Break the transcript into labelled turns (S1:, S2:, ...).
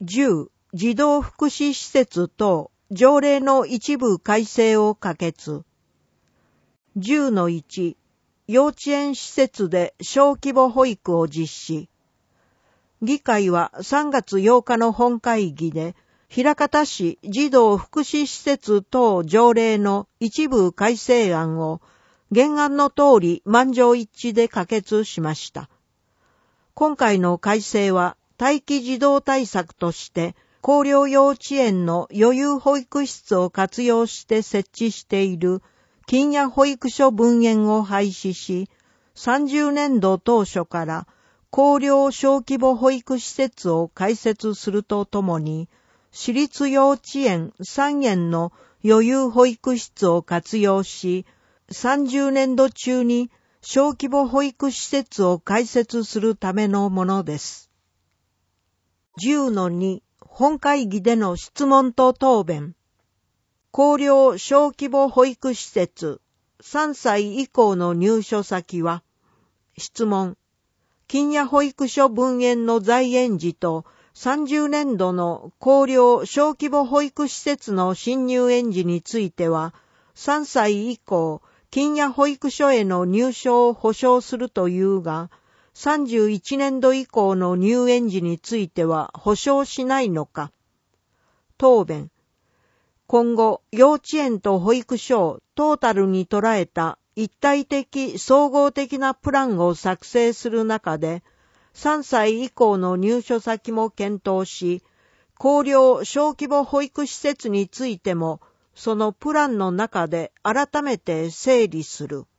S1: 10、児童福祉施設等条例の一部改正を可決。10-1、幼稚園施設で小規模保育を実施。議会は3月8日の本会議で、枚方市児童福祉施設等条例の一部改正案を原案の通り満場一致で可決しました。今回の改正は待機児童対策として高陵幼稚園の余裕保育室を活用して設置している金谷保育所分園を廃止し、30年度当初から高陵小規模保育施設を開設するとともに、私立幼稚園3園の余裕保育室を活用し、30年度中に小規模保育施設を開設するためのものです。10-2、本会議での質問と答弁。高陵小規模保育施設、3歳以降の入所先は、質問。金谷保育所分園の在園時と30年度の高陵小規模保育施設の新入園時については、3歳以降、金谷保育所への入所を保証するというが、31年度以降の入園時については保証しないのか。答弁。今後、幼稚園と保育所をトータルに捉えた一体的総合的なプランを作成する中で、3歳以降の入所先も検討し、高陵小規模保育施設についても、そのプランの中で改めて整理する。